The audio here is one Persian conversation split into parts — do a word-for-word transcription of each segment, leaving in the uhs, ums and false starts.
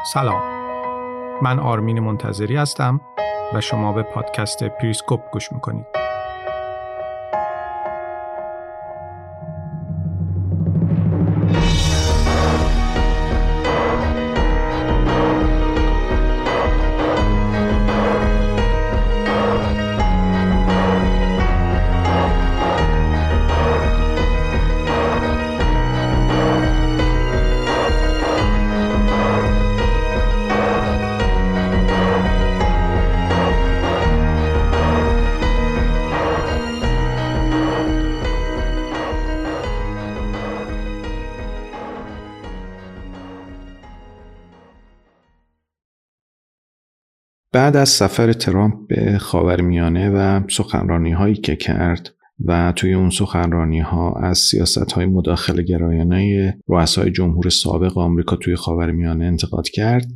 سلام، من آرمین منتظری هستم و شما به پادکست پریسکوپ گوش میکنید. بعد از سفر ترامپ به خاورمیانه و سخنرانی‌هایی که کرد و توی اون سخنرانی‌ها از سیاست‌های مداخله گرایانه رؤسای جمهور سابق آمریکا توی خاورمیانه انتقاد کرد،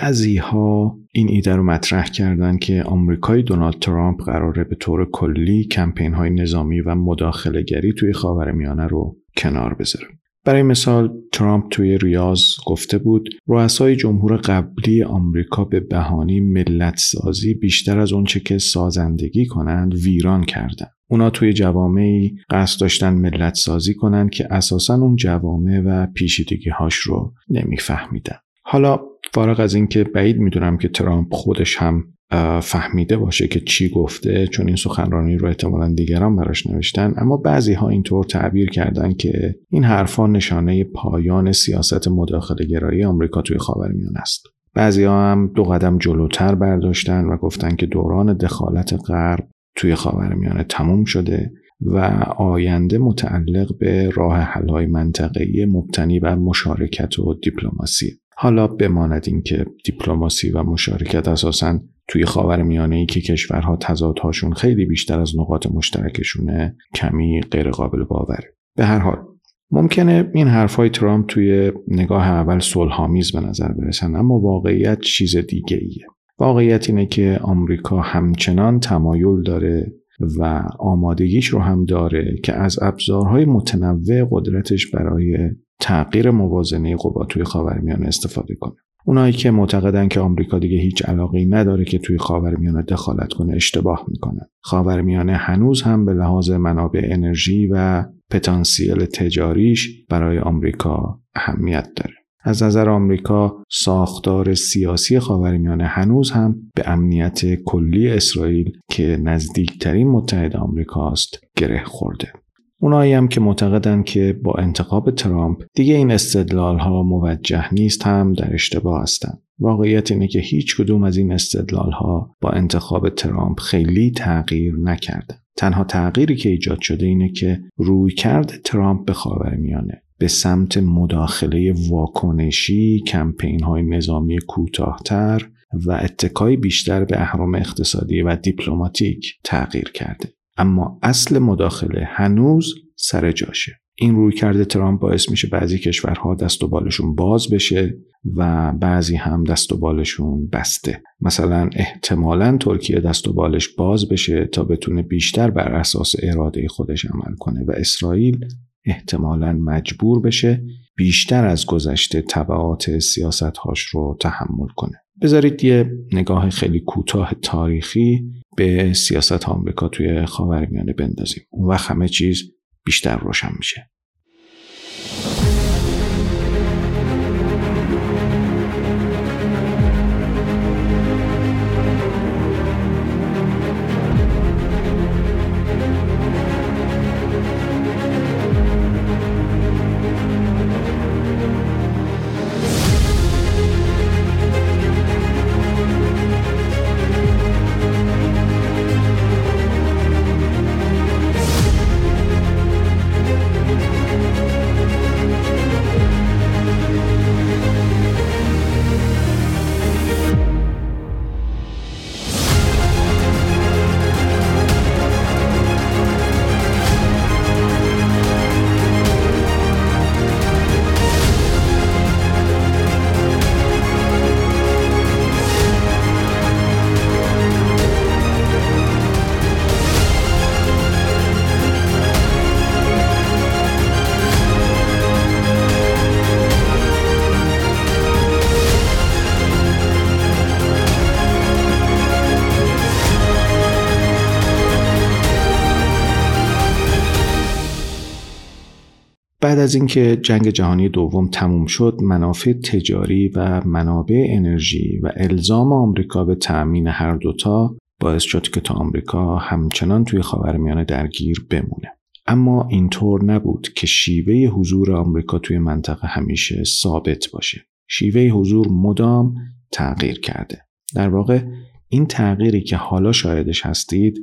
بعضی‌ها این ایده رو مطرح کردن که آمریکای دونالد ترامپ قراره به طور کلی کمپین‌های نظامی و مداخله‌گری توی خاورمیانه رو کنار بذاره. برای مثال ترامپ توی ریاض گفته بود رؤسای جمهور قبلی آمریکا به بهانه ملت سازی بیشتر از اون چه که سازندگی کنند ویران کردن. اونا توی جوامعی قصد داشتن ملت سازی کنند که اساساً اون جوامع و پیچیدگی هاش رو نمیفهمیدن. حالا فارغ از این که بعید میدونم که ترامپ خودش هم فهمیده باشه که چی گفته، چون این سخنرانی رو احتمالاً دیگران براش نوشتن، اما بعضی ها اینطور تعبیر کردن که این حرفا نشانه پایان سیاست مداخله گرایی آمریکا توی خاورمیانه است. بعضی ها هم دو قدم جلوتر برداشتن و گفتن که دوران دخالت غرب توی خاورمیانه تموم شده و آینده متعلق به راه حل‌های منطقه‌ای مبتنی بر مشارکت و دیپلماسی. حالا بماند این که دیپلماسی و مشارکت اساساً توی خاورمیانه‌ای که کشورها تضادهاشون خیلی بیشتر از نقاط مشترکشونه کمی غیر قابل باوره. به هر حال ممکنه این حرفای ترامپ توی نگاه اول صلح‌آمیز به نظر برسن، اما واقعیت چیز دیگه ایه. واقعیت اینه که آمریکا همچنان تمایل داره و آمادگیش رو هم داره که از ابزارهای متنوع قدرتش برای تغییر موازنه قوا توی خاورمیانه استفاده کنه. اونایی که معتقدن که آمریکا دیگه هیچ علاقه‌ای نداره که توی خاورمیانه دخالت کنه اشتباه میکنن. خاورمیانه هنوز هم به لحاظ منابع انرژی و پتانسیل تجاریش برای آمریکا اهمیت داره. از نظر آمریکا ساختار سیاسی خاورمیانه هنوز هم به امنیت کلی اسرائیل که نزدیکترین متحد آمریکاست گره خورده. اونایی هم که معتقدن که با انتخاب ترامپ دیگه این استدلال‌ها موجه نیست هم در اشتباه هستن. واقعیت اینه که هیچ کدوم از این استدلال‌ها با انتخاب ترامپ خیلی تغییر نکردن. تنها تغییری که ایجاد شده اینه که رویکرد ترامپ به خاورمیانه به سمت مداخله واکنشی، کمپین‌های نظامی کوتاه‌تر و اتکای بیشتر به اهرم اقتصادی و دیپلماتیک تغییر کرده. اما اصل مداخله هنوز سر جاشه. این رویکرد ترامپ باعث میشه بعضی کشورها دست و بالشون باز بشه و بعضی هم دست و بالشون بسته. مثلا احتمالاً ترکیه دست و بالش باز بشه تا بتونه بیشتر بر اساس اراده خودش عمل کنه و اسرائیل احتمالاً مجبور بشه بیشتر از گذشته تبعات سیاست‌هاش رو تحمل کنه. بذارید یه نگاه خیلی کوتاه تاریخی به سیاست آمریکا توی خاورمیانه بندازیم. اون وقت همه چیز بیشتر روشن میشه. بعد از اینکه جنگ جهانی دوم تموم شد، منافع تجاری و منابع انرژی و الزام آمریکا به تأمین هر دوتا باعث شد که تا آمریکا همچنان توی خاورمیانه درگیر بمونه. اما اینطور نبود که شیوه حضور آمریکا توی منطقه همیشه ثابت باشه. شیوه حضور مدام تغییر کرده. در واقع این تغییری که حالا شاهدش هستید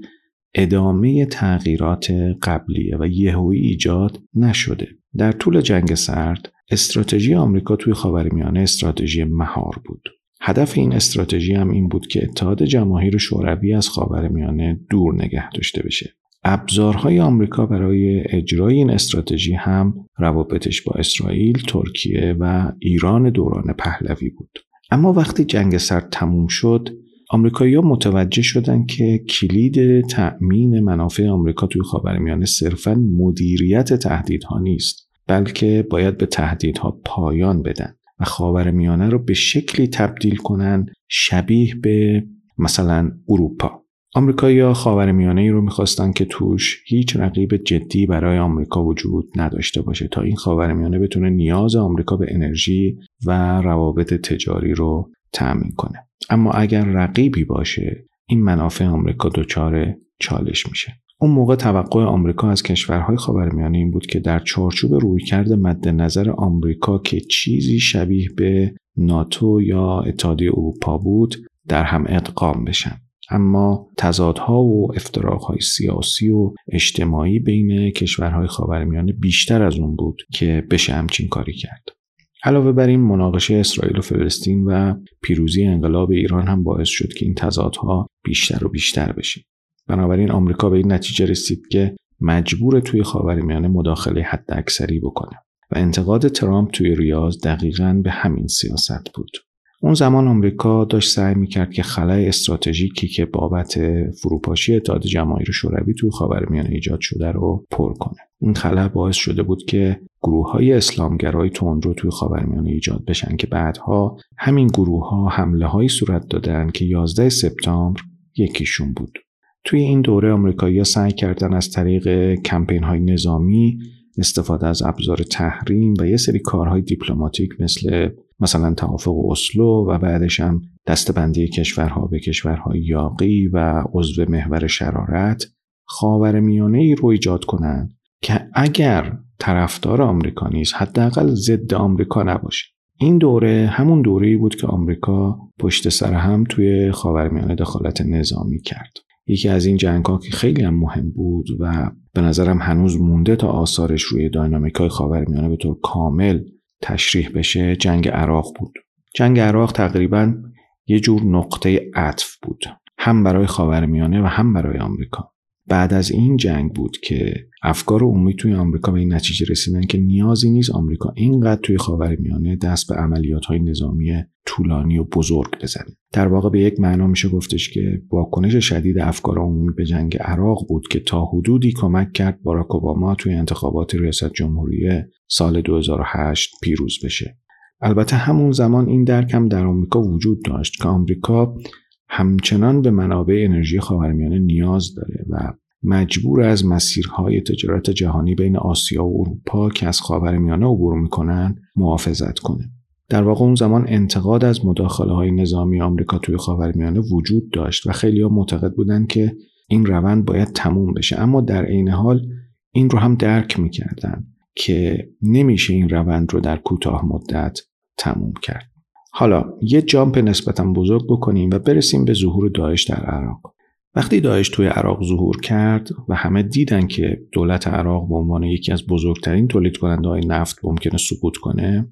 ادامه تغییرات قبلیه و یهویی ایجاد نشده. در طول جنگ سرد استراتژی آمریکا توی خاورمیانه استراتژی مهار بود. هدف این استراتژی هم این بود که اتحاد جماهیر شوروی از خاورمیانه دور نگه داشته بشه. ابزارهای آمریکا برای اجرای این استراتژی هم روابطش با اسرائیل، ترکیه و ایران دوران پهلوی بود. اما وقتی جنگ سرد تموم شد، آمریکایی‌ها متوجه شدند که کلید تأمین منافع آمریکا توی خاورمیانه صرفاً مدیریت تهدیدها نیست، بلکه باید به تهدیدها پایان بدن و خاورمیانه رو به شکلی تبدیل کنن شبیه به مثلا اروپا. آمریکایی‌ها خاورمیانه‌ای رو می‌خواستن که توش هیچ رقیب جدی برای آمریکا وجود نداشته باشه تا این خاورمیانه بتونه نیاز آمریکا به انرژی و روابط تجاری رو تأمین کنه. اما اگر رقیبی باشه، این منافع آمریکا دچار چالش میشه. اون موقع توقع آمریکا از کشورهای خاورمیانه این بود که در چارچوب رویکرد مد نظر آمریکا که چیزی شبیه به ناتو یا اتحادیه اروپا بود، در هم ادغام بشن. اما تضادها و افتراقهای سیاسی و اجتماعی بین کشورهای خاورمیانه بیشتر از اون بود که بشه همچین کاری کرد. علاوه بر این، مناقشه اسرائیل و فلسطین و پیروزی انقلاب ایران هم باعث شد که این تضادها بیشتر و بیشتر بشه. بنابراین آمریکا به این نتیجه رسید که مجبور توی خاورمیانه مداخله حداکثری بکنه و انتقاد ترامپ توی ریاض دقیقاً به همین سیاست بود. اون زمان آمریکا داشت سعی میکرد که خلأ استراتژیکی که بابت فروپاشی اتحاد جماهیر شوروی توی خاورمیانه ایجاد شده رو پر کنه. این خلأ باعث شده بود که گروه‌های اسلامگرای تندرو توی خاورمیانه ایجاد بشن که بعدها همین گروه‌ها حمله‌هایی صورت دادن که یازده سپتامبر یکیشون بود. توی این دوره آمریکایی‌ها سعی کردن از طریق کمپین‌های نظامی، استفاده از ابزار تحریم و یه سری کارهای دیپلماتیک مثل مثلا توافق اسلو و بعدش هم دسته‌بندی کشورها به کشورهای یاغی و عضو محور شرارت، خاورمیانه‌ای رو ایجاد کنن که اگر طرفدار آمریکا نیست، حداقل ضد آمریکا نباشه. این دوره همون دوره‌ای بود که آمریکا پشت سر هم توی خاورمیانه دخالت نظامی کرد. یکی از این جنگ‌ها که خیلی هم مهم بود و به نظرم هنوز مونده تا آثارش روی داینامیکای خاورمیانه به طور کامل تشریح بشه، جنگ عراق بود. جنگ عراق تقریباً یه جور نقطه عطف بود، هم برای خاورمیانه و هم برای آمریکا. بعد از این جنگ بود که افکار عمومی توی آمریکا به این نتیجه رسیدن که نیازی نیست آمریکا اینقدر توی خاورمیانه دست به عملیات‌های نظامی طولانی و بزرگ بزنه. در واقع به یک معنا میشه گفتش که واکنش شدید افکار عمومی به جنگ عراق بود که تا حدودی کمک کرد باراک اوباما توی انتخابات ریاست جمهوری سال دو هزار و هشت پیروز بشه. البته همون زمان این درک هم در آمریکا وجود داشت که آمریکا همچنان به منابع انرژی خاورمیانه نیاز داره و مجبور از مسیرهای تجارت جهانی بین آسیا و اروپا که از خاورمیانه عبور میکنن محافظت کنه. در واقع اون زمان انتقاد از مداخله‌های نظامی آمریکا توی خاورمیانه وجود داشت و خیلی‌ها معتقد بودن که این روند باید تموم بشه، اما در عین حال این رو هم درک میکردن که نمیشه این روند رو در کوتاه مدت تموم کرد. حالا یه جامپ نسبتاً بزرگ بکنیم و برسیم به ظهور داعش در عراق. وقتی داعش توی عراق ظهور کرد و همه دیدن که دولت عراق به عنوان یکی از بزرگترین تولید کننده‌های نفت ممکنه سقوط کنه،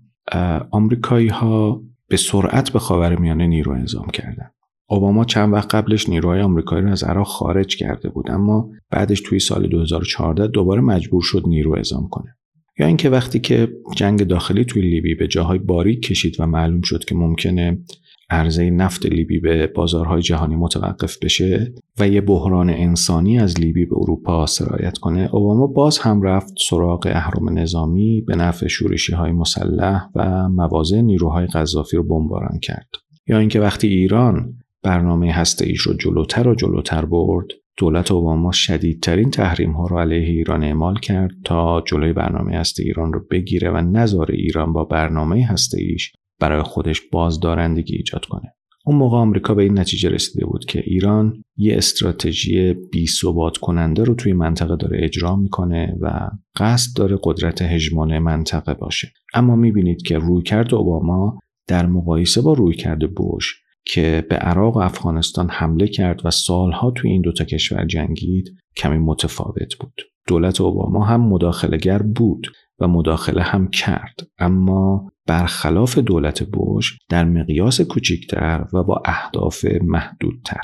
آمریکایی‌ها به سرعت به خاورمیانه نیرو اعزام کردند. اوباما چند وقت قبلش نیروهای آمریکایی رو از عراق خارج کرده بود، اما بعدش توی سال دو هزار و چهارده دوباره مجبور شد نیرو اعزام کنه. یا اینکه وقتی که جنگ داخلی توی لیبی به جاهای باریک کشید و معلوم شد که ممکنه عرضه نفت لیبی به بازارهای جهانی متوقف بشه و یه بحران انسانی از لیبی به اروپا سرایت کنه، اوباما باز هم رفت سراغ اهرم نظامی به نفع شورشی‌های مسلح و مواضع نیروهای قذافی رو بمباران کرد. یا اینکه وقتی ایران برنامه هسته‌ایش رو جلوتر و جلوتر برد، دولت اوباما شدیدترین تحریم‌ها رو علیه ایران اعمال کرد تا جلوی برنامه هسته ایران رو بگیره و نذاره ایران با برنامه هسته‌ایش برای خودش بازدارندگی ایجاد کنه. اون موقع آمریکا به این نتیجه رسیده بود که ایران یه استراتژی بی‌ثبات کننده رو توی منطقه داره اجرا میکنه و قصد داره قدرت هژمون منطقه باشه. اما میبینید که رویکرد اوباما در مقایسه با رویکرد بوش که به عراق و افغانستان حمله کرد و سالها توی این دوتا کشور جنگید کمی متفاوت بود. دولت اوباما هم مداخله‌گر بود و مداخله هم کرد، اما برخلاف دولت بوش در مقیاس کوچکتر و با اهداف محدودتر.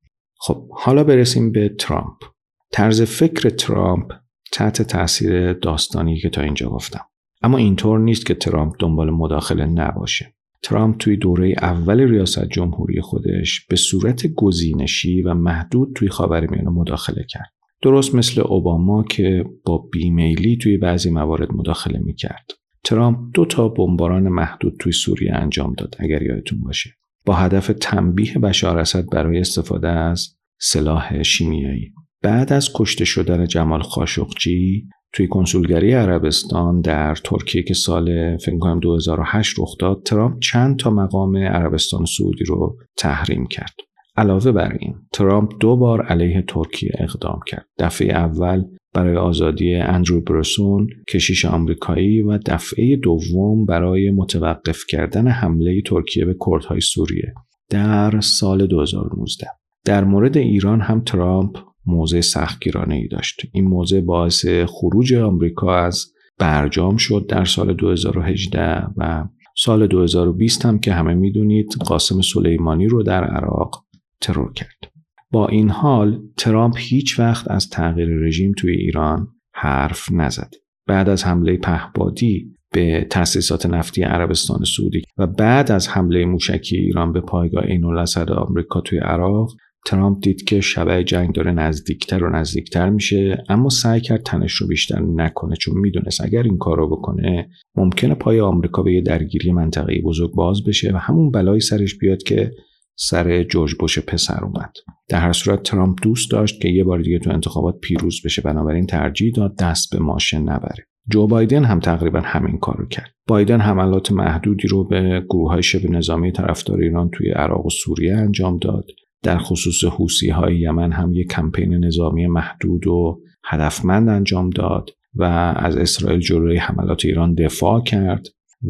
خب حالا برسیم به ترامپ. طرز فکر ترامپ تحت تاثیر داستانی که تا اینجا گفتم. اما اینطور نیست که ترامپ دنبال مداخله نباشه. ترامپ توی دوره اول ریاست جمهوری خودش به صورت گزینشی و محدود توی خاورمیانه مداخله کرد. درست مثل اوباما که با بیمیلی توی بعضی موارد مداخله میکرد. ترامپ دو تا بمباران محدود توی سوریه انجام داد اگر یادتون باشه، با هدف تنبیه بشار اسد برای استفاده از سلاح شیمیایی. بعد از کشته شدن جمال خاشقجی توی کنسولگری عربستان در ترکیه که سال فکر کنم دو هزار و هشت رخ داد، ترامپ چند تا مقام عربستان سعودی رو تحریم کرد. علاوه بر این ترامپ دو بار علیه ترکیه اقدام کرد. دفعه اول برای آزادی اندرو برسون کشیش آمریکایی و دفعه دوم برای متوقف کردن حمله ترکیه به کردهای سوریه در سال دو هزار و نوزده. در مورد ایران هم ترامپ موضع سختگیرانه‌ای داشت. این موضع باعث خروج آمریکا از برجام شد در سال دو هزار و هجده و سال دو هزار و بیست هم که همه میدونید قاسم سلیمانی رو در عراق ترور کرد. با این حال ترامپ هیچ وقت از تغییر رژیم توی ایران حرف نزد. بعد از حمله پهپادی به تأسیسات نفتی عربستان سعودی و بعد از حمله موشکی ایران به پایگاه عین الاسد آمریکا توی عراق، ترامپ دید که شبح جنگ داره نزدیکتر و نزدیکتر میشه، اما سعی کرد تنش رو بیشتر نکنه، چون میدونست اگر این کار رو بکنه ممکنه پای آمریکا به یه درگیری منطقه‌ای بزرگ باز بشه و همون بلایی سرش بیاد که سر جورج بوش پسر اومد. در هر صورت ترامپ دوست داشت که یه بار دیگه تو انتخابات پیروز بشه، بنابراین ترجیح داد دست به ماشه نبره. جو بایدن هم تقریبا همین کارو کرد. بایدن حملات محدودی رو به گروه‌های شبه نظامی طرفدار ایران توی عراق و سوریه انجام داد. در خصوص حوثی‌های یمن هم یک کمپین نظامی محدود و هدفمند انجام داد و از اسرائیل جلوی حملات ایران دفاع کرد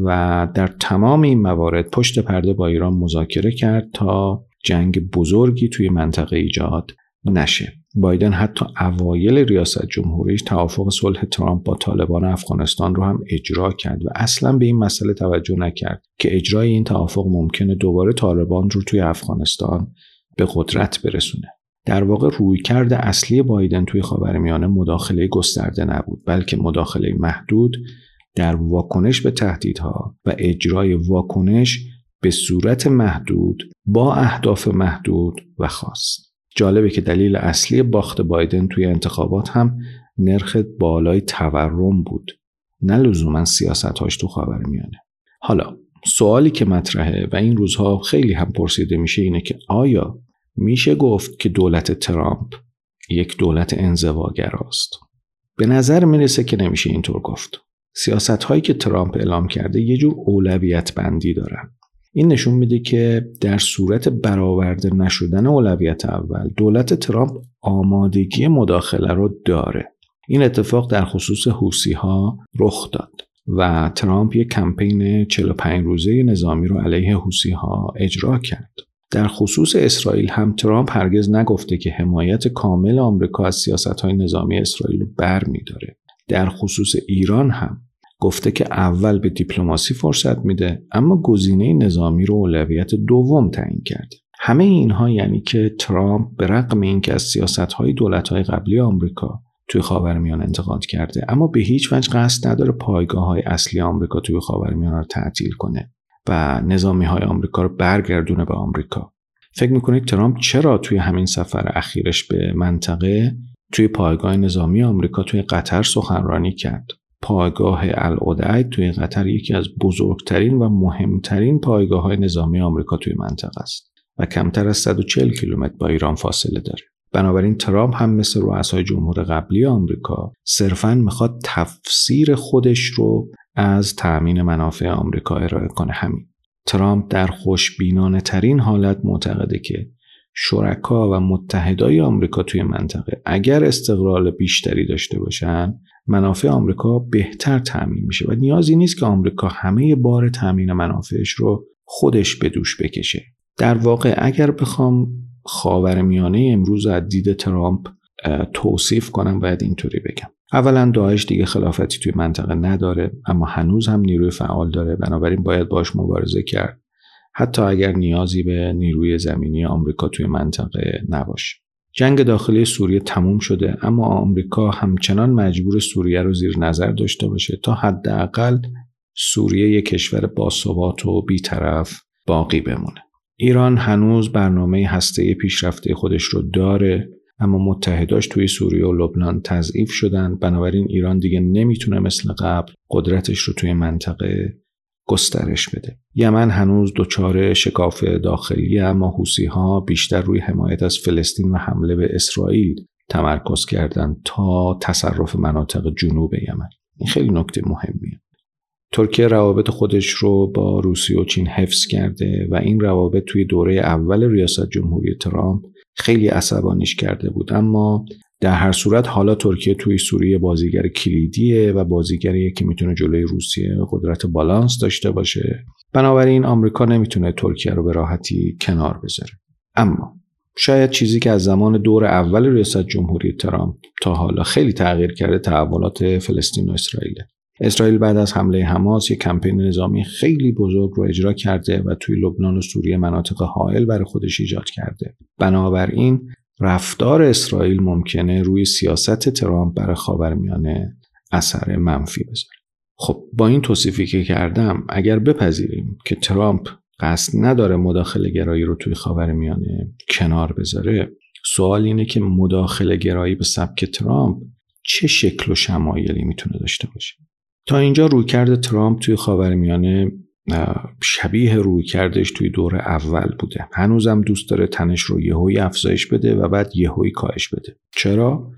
و در تمام این موارد پشت پرده با ایران مذاکره کرد تا جنگ بزرگی توی منطقه ایجاد نشه. بایدن حتی اوایل ریاست جمهوریش توافق صلح ترامپ با طالبان افغانستان رو هم اجرا کرد و اصلا به این مسئله توجه نکرد که اجرای این توافق ممکنه دوباره طالبان رو توی افغانستان به قدرت برسونه. در واقع رویکرد اصلی بایدن توی خاورمیانه مداخله گسترده نبود، بلکه مداخله محدود در واکنش به تهدیدها و اجرای واکنش به صورت محدود با اهداف محدود و خاص. جالبه که دلیل اصلی باخت بایدن توی انتخابات هم نرخ بالای تورم بود، نه لزوما سیاست‌هاش تو خاورمیانه. حالا سوالی که مطرحه و این روزها خیلی هم پرسیده میشه اینه که آیا میشه گفت که دولت ترامپ یک دولت انزواگراست؟ به نظر میرسه که نمیشه اینطور گفت. سیاست‌هایی که ترامپ اعلام کرده یه جور اولویت بندی دارن. این نشون میده که در صورت برآورده نشدن اولویت اول، دولت ترامپ آمادگی مداخله رو داره. این اتفاق در خصوص حوثی‌ها رخ داد و ترامپ یک کمپین چهل و پنج روزه نظامی رو علیه حوثی‌ها اجرا کرد. در خصوص اسرائیل هم ترامپ هرگز نگفته که حمایت کامل آمریکا از سیاست‌های نظامی اسرائیل رو برمی‌داره. در خصوص ایران هم گفته که اول به دیپلماسی فرصت میده، اما گزینه نظامی رو اولویت دوم تعیین کرده. همه اینها یعنی که ترامپ به رغم اینکه از سیاست‌های دولت‌های قبلی آمریکا توی خاورمیانه انتقاد کرده، اما به هیچ وجه قصد نداره پایگاه‌های اصلی آمریکا توی خاورمیانه رو تعطیل کنه و نظامی‌های آمریکا رو برگردونه به آمریکا. فکر می‌کنید ترامپ چرا توی همین سفر اخیرش به منطقه توی پایگاه نظامی آمریکا توی قطر سخنرانی کرد؟ پایگاه العدید توی قطر یکی از بزرگترین و مهمترین پایگاه‌های نظامی آمریکا توی منطقه است و کمتر از صد و چهل کیلومتر با ایران فاصله داره. بنابراین ترامپ هم مثل رؤسای جمهور قبلی آمریکا صرفاً میخواد تفسیر خودش رو از تأمین منافع آمریکا ارائه کنه. همین. ترامپ در خوشبینانه ترین حالت معتقده که شرکا و متحدای آمریکا توی منطقه اگر استقلال بیشتری داشته باشن، منافع آمریکا بهتر تأمین میشه و نیازی نیست که آمریکا همه بار تأمین منافعش رو خودش به دوش بکشه. در واقع اگر بخوام خاورمیانه امروز از دید ترامپ توصیف کنم باید اینطوری بگم. اولا داعش دیگه خلافتی توی منطقه نداره، اما هنوز هم نیروی فعال داره، بنابراین باید باش مبارزه کرد حتی اگر نیازی به نیروی زمینی آمریکا توی منطقه نباشه. جنگ داخلی سوریه تموم شده، اما آمریکا همچنان مجبور سوریه رو زیر نظر داشته باشه تا حداقل سوریه یک کشور باثبات و بی‌طرف باقی بمونه. ایران هنوز برنامه هسته‌ای پیشرفته خودش رو داره، اما متحداش توی سوریه و لبنان تضعیف شدن، بنابراین ایران دیگه نمیتونه مثل قبل قدرتش رو توی منطقه گسترش بده. یمن هنوز دچار شکاف داخلی، اما حوثی‌ها بیشتر روی حمایت از فلسطین و حمله به اسرائیل تمرکز کردن تا تصرف مناطق جنوب یمن. این خیلی نکته مهمیه. ترکیه روابط خودش رو با روسیه و چین حفظ کرده و این روابط توی دوره اول ریاست جمهوری ترامپ خیلی عصبانیش کرده بود، اما در هر صورت حالا ترکیه توی سوریه بازیگر کلیدیه و بازیگریه که میتونه جلوی روسیه قدرت بالانس داشته باشه. بنابراین آمریکا نمیتونه ترکیه رو به راحتی کنار بذاره. اما شاید چیزی که از زمان دور اول ریاست جمهوری ترامپ تا حالا خیلی تغییر کرده تحولات فلسطین و اسرائیل. اسرائیل بعد از حمله حماس یک کمپین نظامی خیلی بزرگ رو اجرا کرده و توی لبنان و سوریه مناطق حائل برای خودش ایجاد کرده. بنابراین رفتار اسرائیل ممکنه روی سیاست ترامپ برای خاورمیانه اثر منفی بذاره. خب با این توصیفی که کردم، اگر بپذیریم که ترامپ قصد نداره مداخله گرایی رو توی خاورمیانه کنار بذاره، سوال اینه که مداخله گرایی به سبک ترامپ چه شکل و شمایلی میتونه داشته باشه؟ تا اینجا رویکرد ترامپ توی خاورمیانه شبیه رویکردش توی دور اول بوده. هنوزم دوست داره تنش رو یهویی افزایش بده و بعد یهویی کاهش بده. چرا؟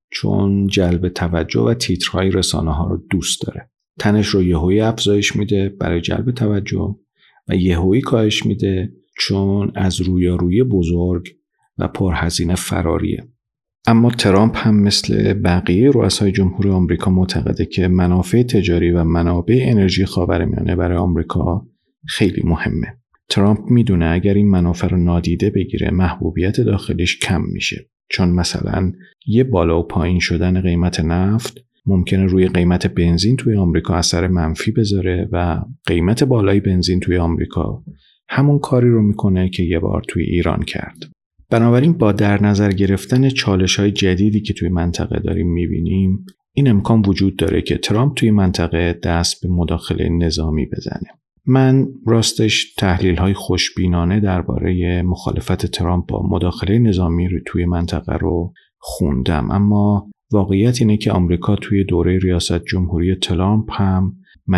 چون جلب توجه و تیترهای رسانه ها رو دوست داره. تنش رو یهویی افزایش میده برای جلب توجه و یهویی کاهش میده چون از رویارویی بزرگ و پرهزینه فراریه. اما ترامپ هم مثل بقیه رؤسای جمهوری آمریکا معتقده که منافع تجاری و منابع انرژی خاورمیانه برای آمریکا خیلی مهمه. ترامپ میدونه اگر این منافع رو نادیده بگیره محبوبیت داخلیش کم میشه، چون مثلا یه بالا و پایین شدن قیمت نفت ممکنه روی قیمت بنزین توی آمریکا اثر منفی بذاره و قیمت بالای بنزین توی آمریکا همون کاری رو میکنه که یه بار توی ایران کرد. بنابراین با در نظر گرفتن چالش‌های جدیدی که توی منطقه داریم می‌بینیم، این امکان وجود داره که ترامپ توی منطقه دست به مداخله نظامی بزنه. من راستش تحلیل‌های خوشبینانه درباره مخالفت ترامپ با مداخله نظامی رو توی منطقه رو خوندم، اما واقعیت اینه که آمریکا توی دوره ریاست جمهوری ترامپ هم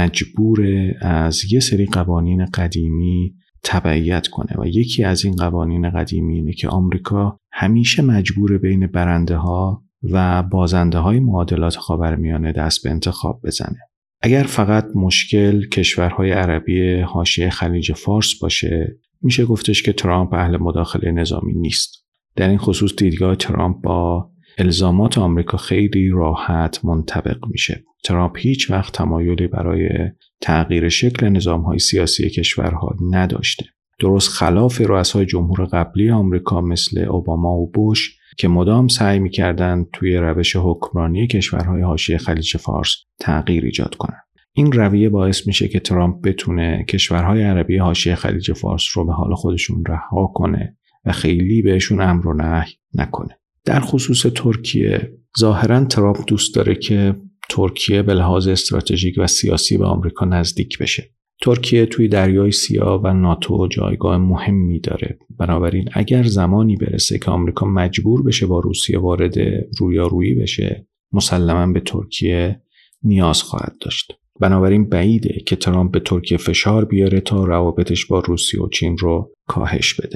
مجبور از یه سری قوانین قدیمی تبعیت کنه و یکی از این قوانین قدیمی اینه که آمریکا همیشه مجبور بین برنده ها و بازنده های معادلات خاورمیانه دست به انتخاب بزنه. اگر فقط مشکل کشورهای عربی حاشیه خلیج فارس باشه، میشه گفتش که ترامپ اهل مداخله نظامی نیست. در این خصوص دیدگاه ترامپ با الزامات آمریکا خیلی راحت منطبق میشه. ترامپ هیچ وقت تمایلی برای تغییر شکل نظام‌های سیاسی کشورها نداشته. درست خلاف رؤسای جمهور قبلی آمریکا مثل اوباما و بوش که مدام سعی می‌کردند توی روش حکمرانی کشورهای حاشیه خلیج فارس تغییر ایجاد کنند. این رویه باعث میشه که ترامپ بتونه کشورهای عربی حاشیه خلیج فارس رو به حال خودشون رها کنه و خیلی بهشون امر و نهی نکنه. در خصوص ترکیه، ظاهراً ترامپ دوست داره که ترکیه به لحاظ استراتژیک و سیاسی به آمریکا نزدیک بشه. ترکیه توی دریای سیاه و ناتو جایگاه مهمی داره. بنابراین اگر زمانی برسه که آمریکا مجبور بشه با روسیه وارد رویارویی بشه، مسلماً به ترکیه نیاز خواهد داشت. بنابراین بعیده که ترامپ به ترکیه فشار بیاره تا روابطش با روسیه و چین رو کاهش بده.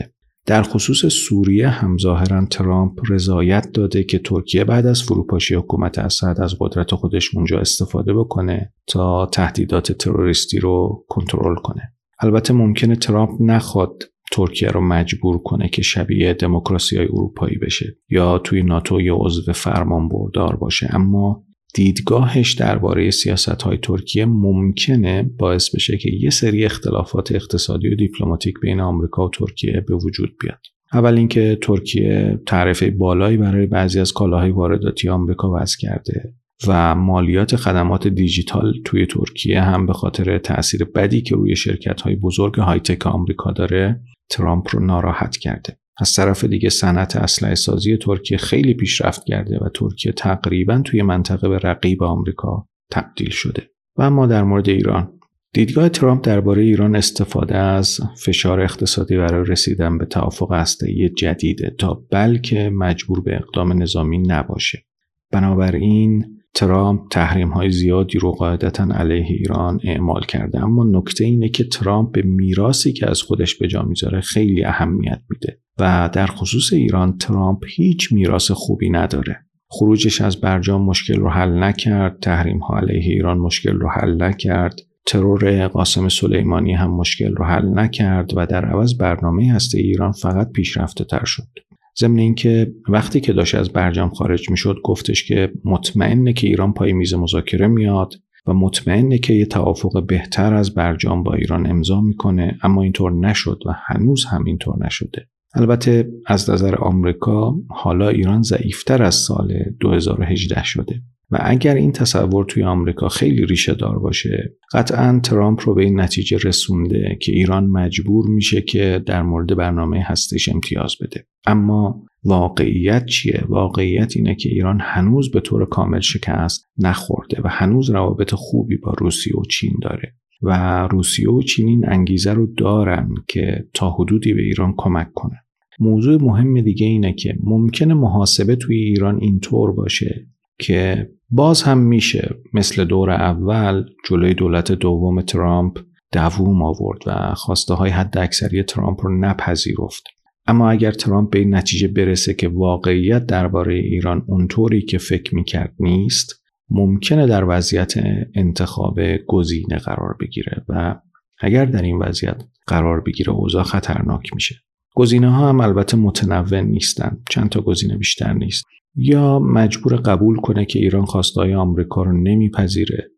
در خصوص سوریه هم ظاهراً ترامپ رضایت داده که ترکیه بعد از فروپاشی حکومت اسد از قدرت خودش اونجا استفاده بکنه تا تهدیدات تروریستی رو کنترل کنه. البته ممکنه ترامپ نخواد ترکیه رو مجبور کنه که شبیه دموکراسی‌های اروپایی بشه یا توی ناتو یا عضو فرمانبردار باشه، اما دیدگاهش درباره سیاست‌های ترکیه ممکنه باعث بشه که یه سری اختلافات اقتصادی و دیپلماتیک بین آمریکا و ترکیه به وجود بیاد. اول اینکه ترکیه تعرفه بالایی برای بعضی از کالاهای وارداتی آمریکا وضع کرده و مالیات خدمات دیجیتال توی ترکیه هم به خاطر تأثیر بدی که روی شرکت‌های بزرگ های تک آمریکا داره ترامپ رو ناراحت کرده. از طرف دیگه صنعت اسلحه سازی ترکیه خیلی پیشرفت کرده و ترکیه تقریباً توی منطقه به رقیب آمریکا تبدیل شده. و اما در مورد ایران، دیدگاه ترامپ درباره ایران استفاده از فشار اقتصادی برای رسیدن به توافق هسته‌ای جدیده تا بلکه مجبور به اقدام نظامی نباشه. بنابراین ترامپ تحریم‌های زیادی رو قاعدتاً علیه ایران اعمال کرده، اما نکته اینه که ترامپ به میراثی که از خودش به جا میذاره خیلی اهمیت میده و در خصوص ایران ترامپ هیچ میراث خوبی نداره. خروجش از برجام مشکل رو حل نکرد، تحریم‌ها علیه ایران مشکل رو حل نکرد، ترور قاسم سلیمانی هم مشکل رو حل نکرد و در عوض برنامه هسته ایران فقط پیشرفته تر شد. ضمن اینکه وقتی که داشت از برجام خارج میشد گفتش که مطمئنه که ایران پای میز مذاکره میاد و مطمئنه که یه توافق بهتر از برجام با ایران امضا میکنه، اما اینطور نشد و هنوز هم اینطور نشده. البته از نظر آمریکا حالا ایران ضعیفتر از سال دو هزار و هجده شده و اگر این تصور توی آمریکا خیلی ریشه دار باشه قطعاً ترامپ رو به این نتیجه رسونده که ایران مجبور میشه که در مورد برنامه هسته‌ایش امتیاز بده. اما واقعیت چیه؟ واقعیت اینه که ایران هنوز به طور کامل شکست نخورده و هنوز روابط خوبی با روسیه و چین داره و روسیه و چین این انگیزه رو دارن که تا حدودی به ایران کمک کنن. موضوع مهم دیگه اینه که ممکنه محاسبه توی ایران اینطور باشه که باز هم میشه مثل دور اول جلوی دولت دوم ترامپ دووم آورد و خواسته های حد اکثری ترامپ رو نپذیرفت. اما اگر ترامپ به این نتیجه برسه که واقعیت درباره ایران اونطوری که فکر میکرد نیست، ممکنه در وضعیت انتخاب گزینه قرار بگیره و اگر در این وضعیت قرار بگیره اوضاع خطرناک میشه. گزینه ها هم البته متنوع نیستن، چند تا گزینه بیشتر نیست. یا مجبور قبول کنه که ایران خواسته‌های آمریکا رو نمیپذیره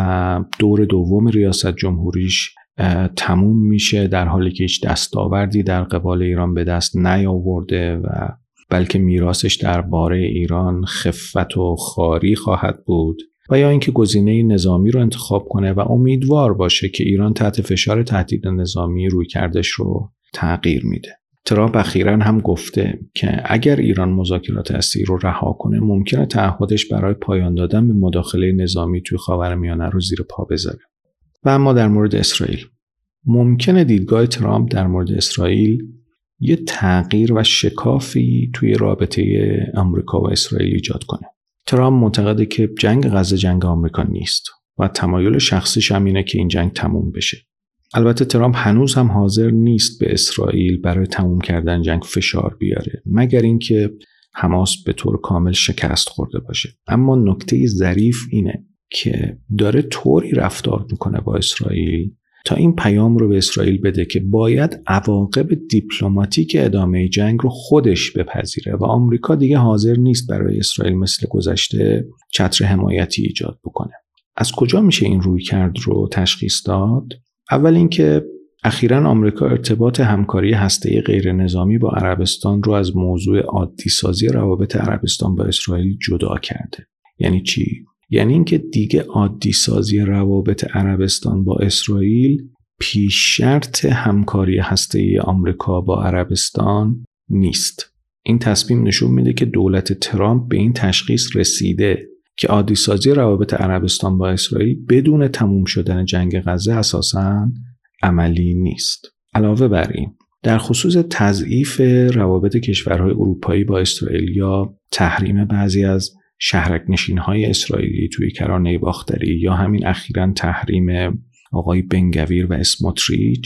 و دور دوم ریاست جمهوریش تموم میشه در حالی که هیچ دستاوردی در قبال ایران به دست نیاورده و بلکه میراثش درباره ایران خفت و خواری خواهد بود، و یا اینکه گزینه نظامی رو انتخاب کنه و امیدوار باشه که ایران تحت فشار تهدید نظامی رویکردش رو تغییر میده. ترامپ اخیراً هم گفته که اگر ایران مذاکرات هسته‌ای رو رها کنه ممکنه تعهدش برای پایان دادن به مداخله نظامی توی خاورمیانه رو زیر پا بذاره. و اما در مورد اسرائیل ممکنه دیدگاه ترامپ در مورد اسرائیل یه تغییر و شکافی توی رابطه آمریکا و اسرائیل ایجاد کنه. ترامپ معتقده که جنگ غزه جنگ آمریکا نیست و تمایل شخصیش هم اینه که این جنگ تموم بشه. البته ترامپ هنوز هم حاضر نیست به اسرائیل برای تموم کردن جنگ فشار بیاره مگر اینکه حماس به طور کامل شکست خورده باشه. اما نکته ظریف اینه که داره طوری رفتار میکنه با اسرائیل تا این پیام رو به اسرائیل بده که باید عواقب دیپلماتیک ادامه جنگ رو خودش بپذیره و آمریکا دیگه حاضر نیست برای اسرائیل مثل گذشته چتر حمایتی ایجاد بکنه. از کجا میشه این رویکرد رو تشخیص داد؟ اول اینکه اخیراً آمریکا ارتباط همکاری هسته‌ای غیر نظامی با عربستان رو از موضوع عادی سازی روابط عربستان با اسرائیل جدا کرده. یعنی چی؟ یعنی اینکه دیگه عادی سازی روابط عربستان با اسرائیل پیش شرط همکاری هسته‌ای آمریکا با عربستان نیست. این تصمیم نشون میده که دولت ترامپ به این تشخیص رسیده که عادی سازی روابط عربستان با اسرائیل بدون تموم شدن جنگ غزه اساساً عملی نیست. علاوه بر این، در خصوص تضعیف روابط کشورهای اروپایی با اسرائیل یا تحریم بعضی از شهرک نشین‌های اسرائیلی توی کرانه باختری یا همین اخیراً تحریم آقای بنگویر و اسموتریچ،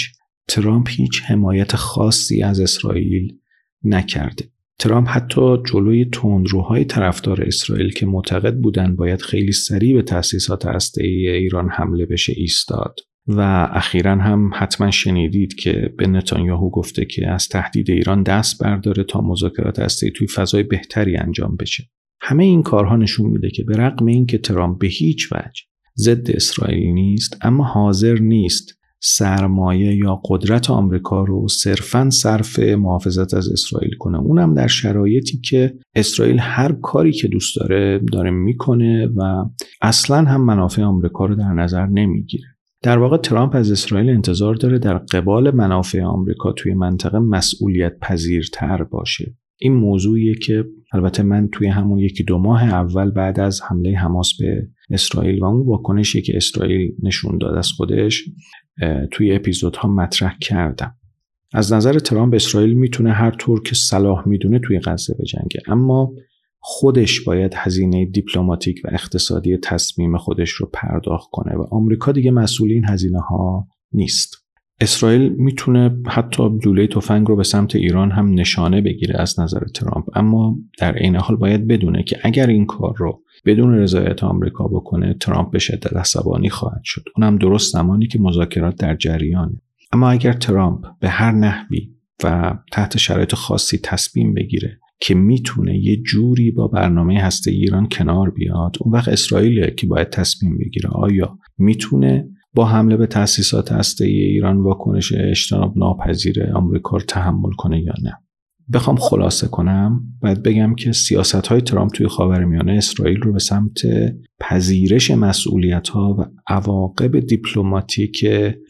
ترامپ هیچ حمایت خاصی از اسرائیل نکرده. ترامپ حتی جلوی تندروهای طرفدار اسرائیل که معتقد بودن باید خیلی سریع به تأسیسات هسته‌ای ایران حمله بشه ایستاد و اخیراً هم حتما شنیدید که به نتانیاهو گفته که از تهدید ایران دست برداره تا مذاکرات هسته‌ای توی فضای بهتری انجام بشه. همه این کارها نشون میده که به رغم اینکه ترامپ به هیچ وجه ضد اسرائیل نیست، اما حاضر نیست سرمایه یا قدرت آمریکا رو صرفاً صرف محافظت از اسرائیل کنه، اونم در شرایطی که اسرائیل هر کاری که دوست داره داره میکنه و اصلاً هم منافع آمریکا رو در نظر نمیگیره. در واقع ترامپ از اسرائیل انتظار داره در قبال منافع آمریکا توی منطقه مسئولیت پذیرتر باشه. این موضوعیه که البته من توی همون یکی دو ماه اول بعد از حمله حماس به اسرائیل و اون واکنشی که اسرائیل نشون داد از خودش توی اپیزودها مطرح کردم. از نظر ترامپ اسرائیل میتونه هر طور که صلاح میدونه توی غزه بجنگه، اما خودش باید هزینه دیپلماتیک و اقتصادی تصمیم خودش رو پرداخت کنه و آمریکا دیگه مسئول این هزینه ها نیست. اسرائیل میتونه حتی لوله تفنگ رو به سمت ایران هم نشانه بگیره از نظر ترامپ، اما در عین حال باید بدونه که اگر این کار رو بدون رضایت آمریکا بکنه ترامپ به شدت عصبانی خواهد شد، اونم درست زمانی که مذاکرات در جریانه. اما اگر ترامپ به هر نحوی و تحت شرایط خاصی تصمیم بگیره که میتونه یه جوری با برنامه هسته‌ای ایران کنار بیاد، اون وقت اسرائیل که باید تصمیم بگیره آیا میتونه با حمله به تأسیسات هسته‌ای ایران واکنش اجتناب ناپذیر آمریکا رو تحمل کنه یا نه. بخوام خلاصه کنم باید بگم که سیاست‌های ترامپ توی خاورمیانه اسرائیل رو به سمت پذیرش مسئولیت‌ها و عواقب دیپلماتیک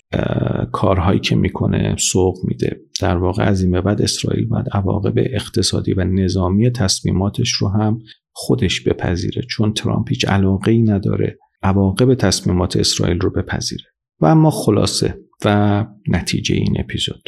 کارهایی که میکنه سوق میده. در واقع از این به بعد اسرائیل باید عواقب اقتصادی و نظامی تصمیماتش رو هم خودش بپذیره، چون ترامپ هیچ علاقه‌ای نداره عواقب تصمیمات اسرائیل رو بپذیره. و اما خلاصه و نتیجه این اپیزود،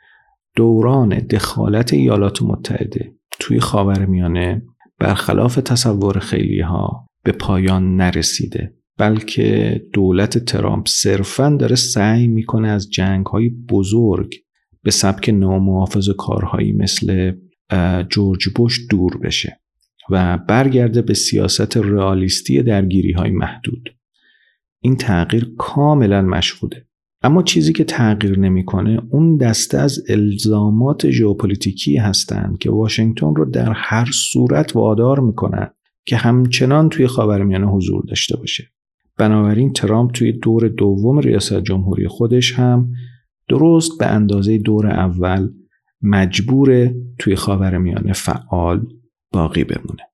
دوران دخالت ایالات متحده توی خاورمیانه برخلاف تصور خیلی‌ها به پایان نرسیده، بلکه دولت ترامپ صرفاً داره سعی میکنه از جنگ‌های بزرگ به سبک نامحافظه‌کارهایی مثل جورج بوش دور بشه و برگرده به سیاست رئالیستی درگیری‌های محدود. این تغییر کاملاً مشهوده، اما چیزی که تغییر نمی‌کنه اون دسته از الزامات ژئوپلیتیکی هستند که واشنگتن رو در هر صورت وادار میکنن که همچنان توی خاورمیانه حضور داشته باشه. بنابراین ترامپ توی دور دوم ریاست جمهوری خودش هم درست به اندازه دور اول مجبور توی خاورمیانه فعال باقی بمونه.